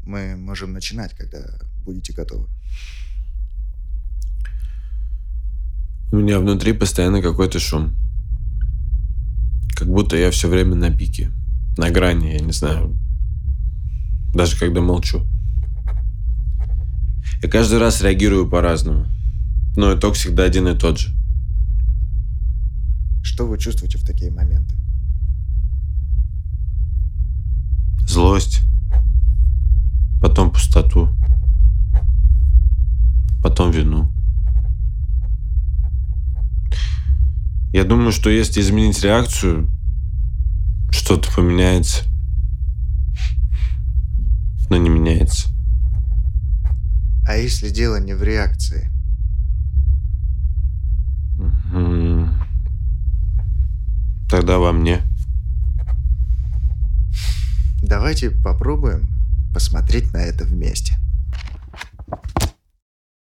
Мы можем начинать, когда будете готовы. У меня внутри постоянно какой-то шум. Как будто я все время на пике, на грани, я не знаю. Даже когда молчу. Я каждый раз реагирую по-разному. Но итог всегда один и тот же. Что вы чувствуете в такие моменты? Злость. Потом пустоту. Потом вину. Я думаю, что если изменить реакцию, что-то поменяется. Но не меняется. А если дело не в реакции? Тогда во мне. Давайте попробуем посмотреть на это вместе.